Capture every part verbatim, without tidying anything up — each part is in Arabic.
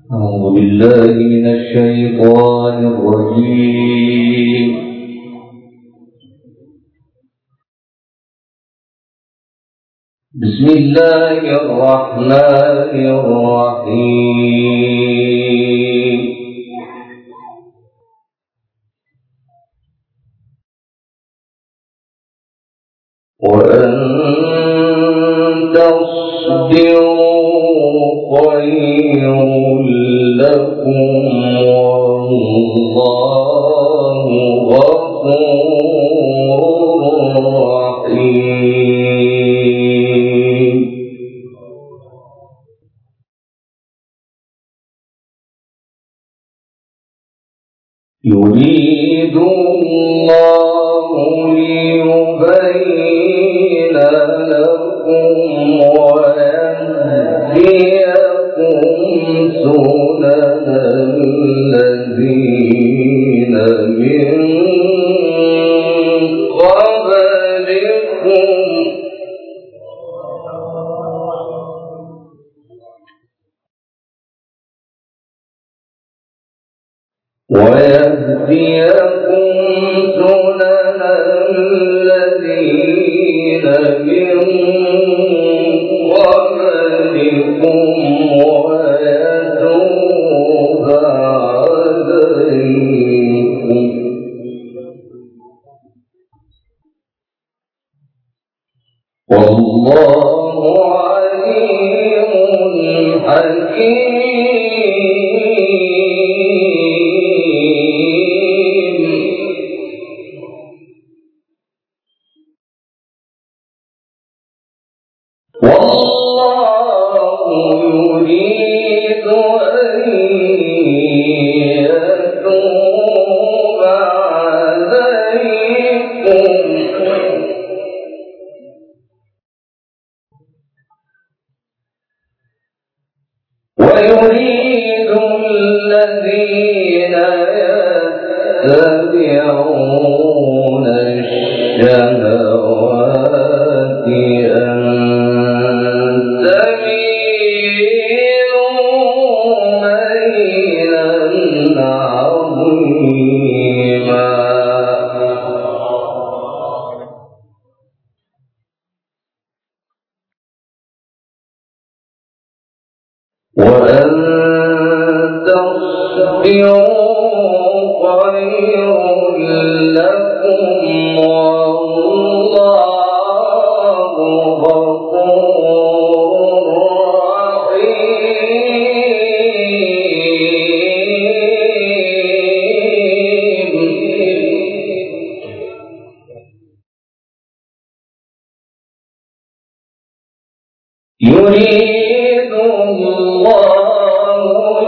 أعوذ بالله من الشيطان الرجيم. بسم الله الرحمن الرحيم. وأن تصبروا خير لكم والله غفور رحيم. يريد الله ليبين لكم ويهديكم سنن الذين من قبلكم ويهديكم سنن الذين من قبلكم ويتوب عليكم والله عليم حكيم. والله يريد أن يتوب عليكم ويريد الذين يتبعون الشهوات أن وأن تصبروا خير لكم والله غفور رحيم. يريد الله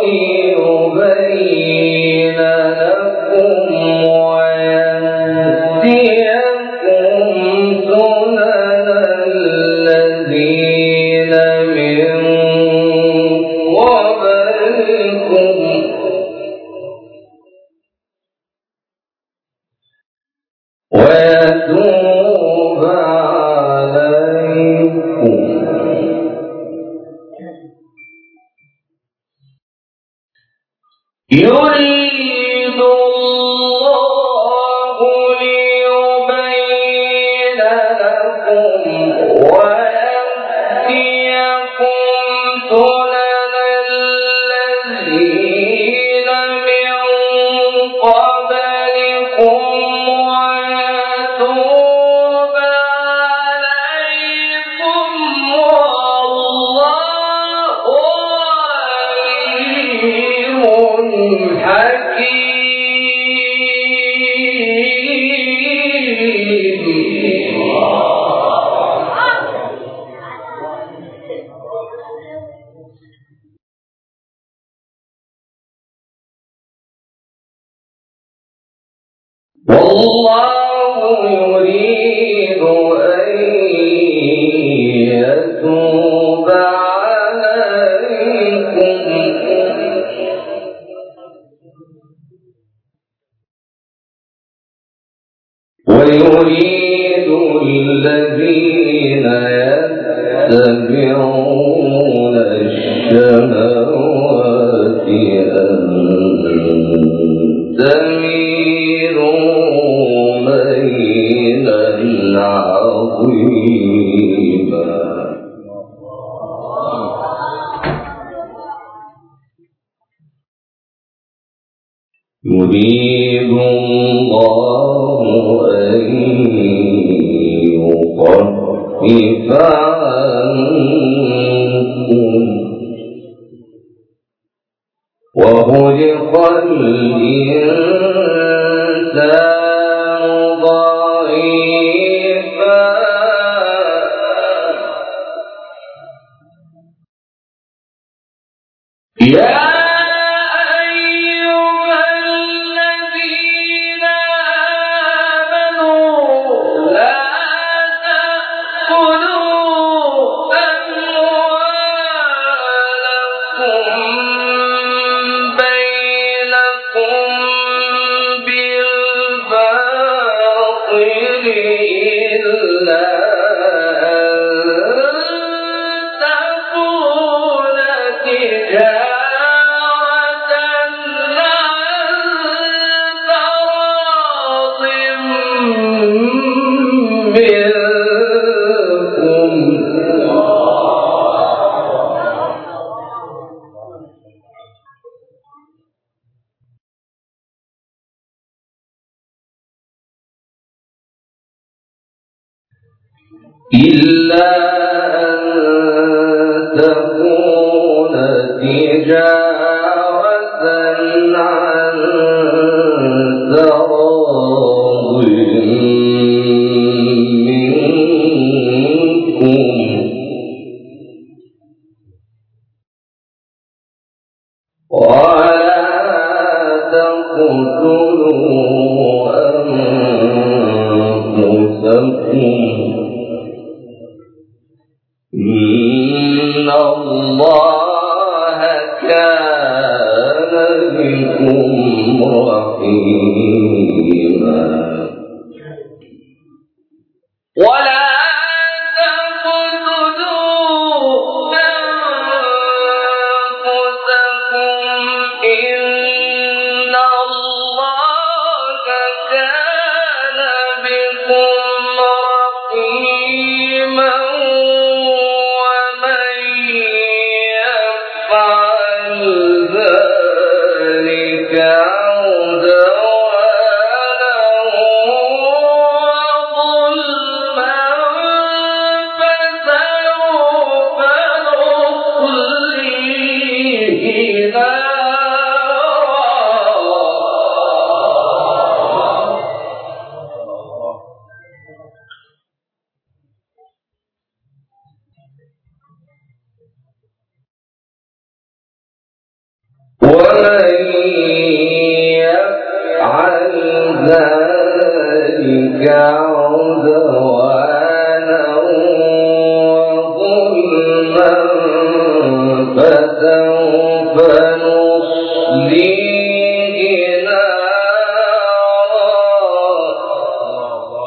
ليبين لكم ويهديكم سنن الذين من قبلكم ويتوب عليكم يريد الله ليبين لكم ويهديكم سنن الذين من قبلكم ويتوب عليكم والله عليم حكيم. والله يريد أن يتوب عليكم ويريد الذين يتبعون الشهوات يريد الله أن يخفف عنكم وخلق الإنسان ضعيفا يا إلا أن تكون تجارة عن تراض منكم ولا تقتلوا أنفسكم إن الله كان بكم رحيما ولا تقتلوا أنفسكم إن الله كان بكم رحيما ومن يفعل ذلك عدوانا وظلما فسوف نصليه نارا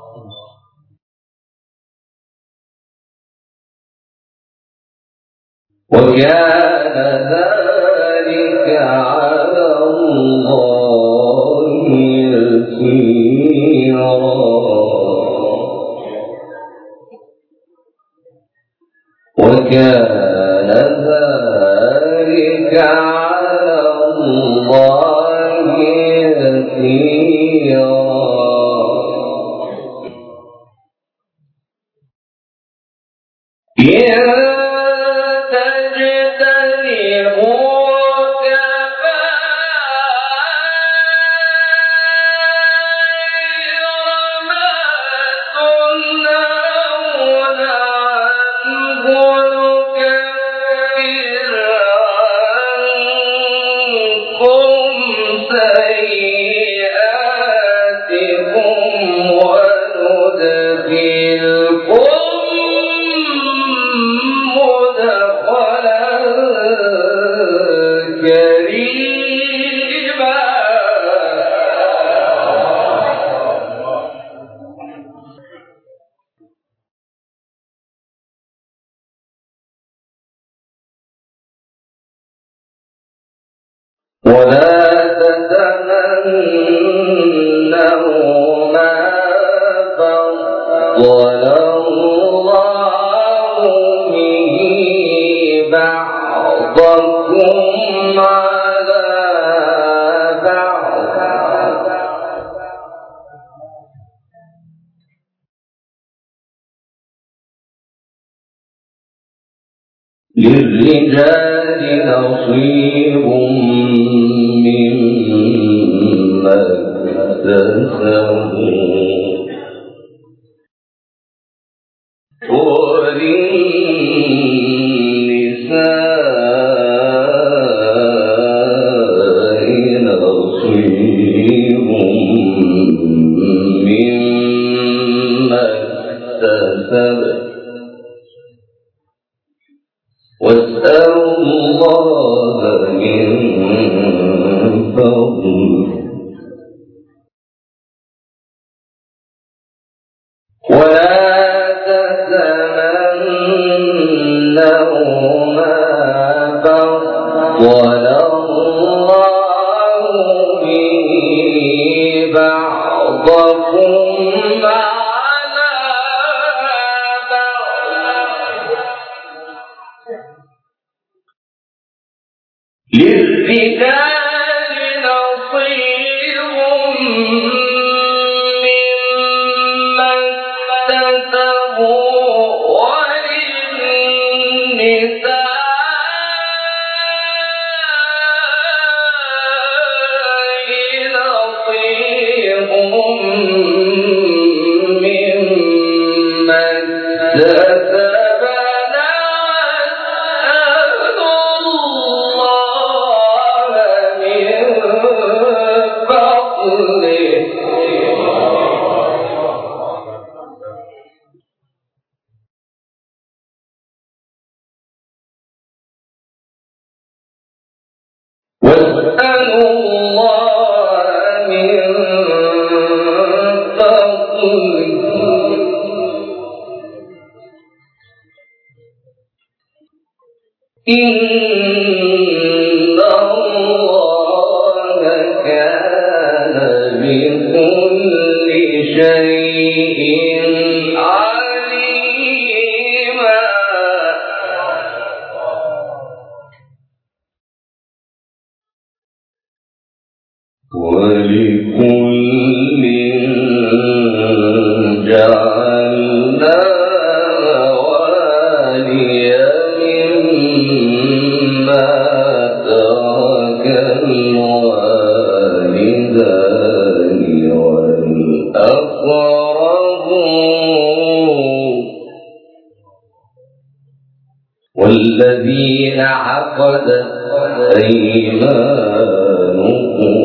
وكان ذلك على الله يسيرا وكان ذلك على الله يسيرا ولا تتمنوا ما فضل الله به بعضكم على بعض للرجال نصيب مما اكتسبوا وللنساء نصيب مما اكتسبن واسألوا الله من فضله ولا تتمنوا ما فضل الله به بعضكم على بعض للرجال نصيب مما اكتسبوا وللنساء نصيب مما اكتسبن واسألوا الله من فضله واسألوا الله من فضله إن الله كان بكل شيء عليما ولكل جعلنا مواليا مما ترك الوالدان والأقربون والذين عقدت أيمانكم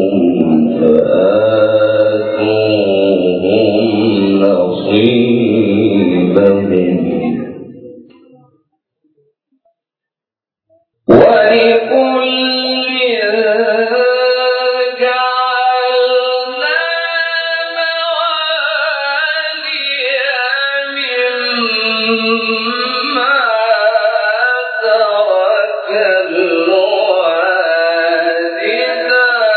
فآتوهم نصيبهم ولكل جعلنا مواليا مما ترك الوالدان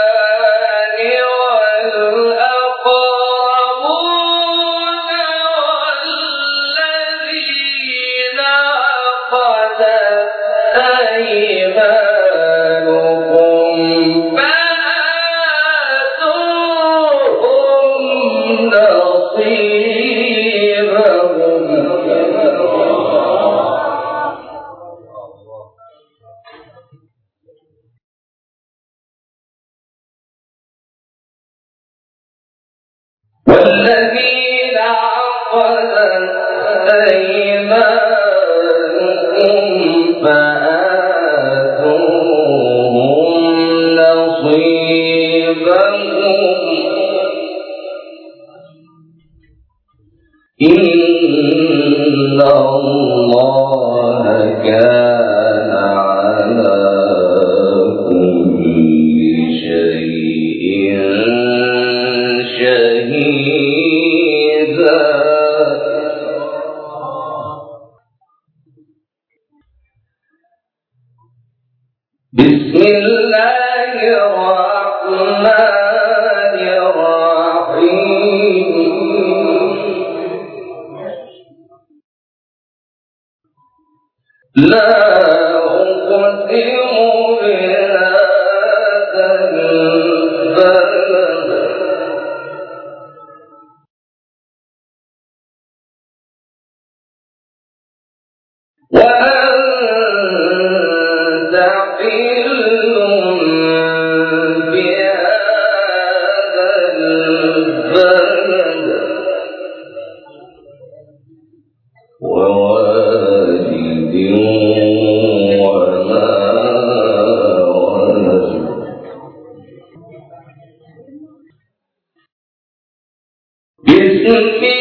والأقربون والذين عقدت أيمانكم فآتوهم نصيبهم والذين عقدت أيمانكم فآتوهم نصيبهم إن الله كان على كل شيء شهيدا بسم الله الرحمن الرحيم لا أقسم بهذا البلد وأنت ووالد وما ولد. بسم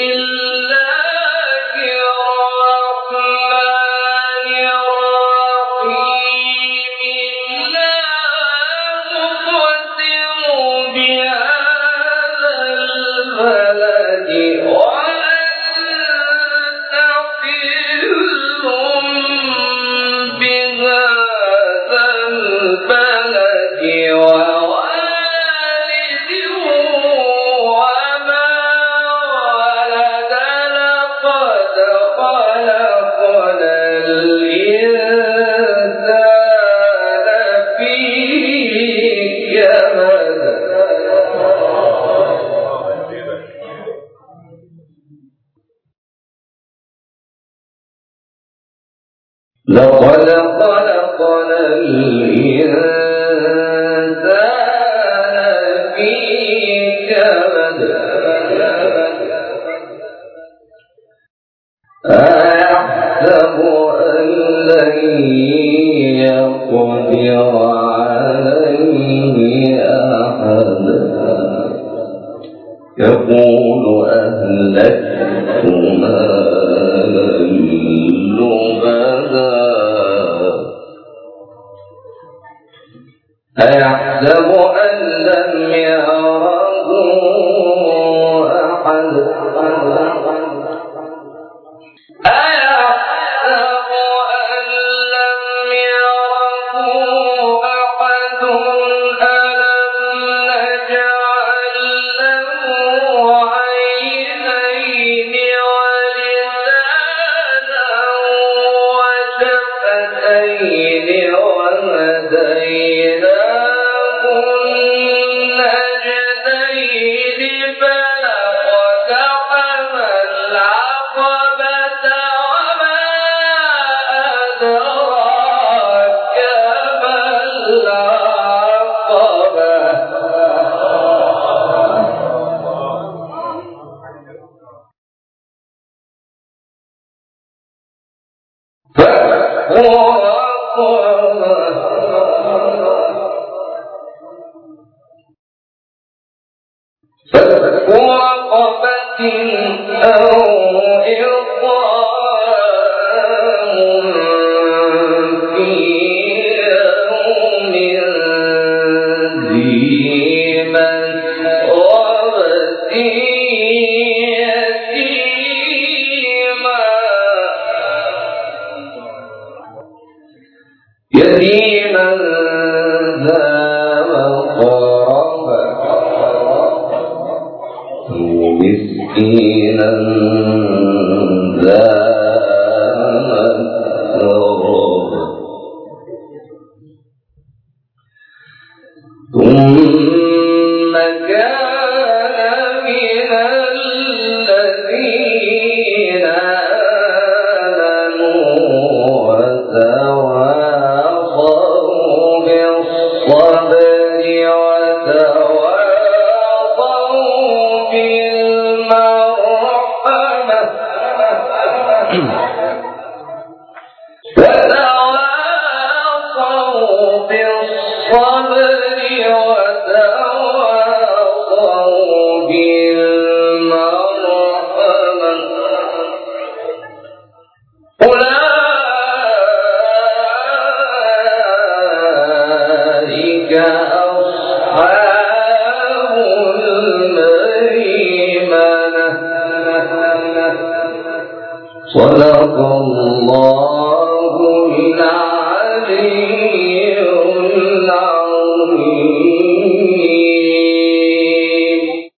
لقد خلقنا الإنسان في كبد. أيحسب أن لن يقدر عليه أحد يقول أهلكت مالا لبدا. أيحسب أن لم يره أحد أيحسب أن لم يره أحد ألم نجعل له عينين ولسانا وشفتين وهديناه النجدين فلاقتحم العقبة وما أدراك ما العقبة. فك رقبة فك رقبة أو إطعام في يوم ذي مسغبة يتيما يتيما ذا مقربة مسكينا ذا متربة ثم كان من الذين آمنوا وتواصوا بالصبر وتواصوا بالمرحمة وتواصوا بالصبر وتواصوا بالمرحمة أولئك أصحاب الميمنة. صدق الله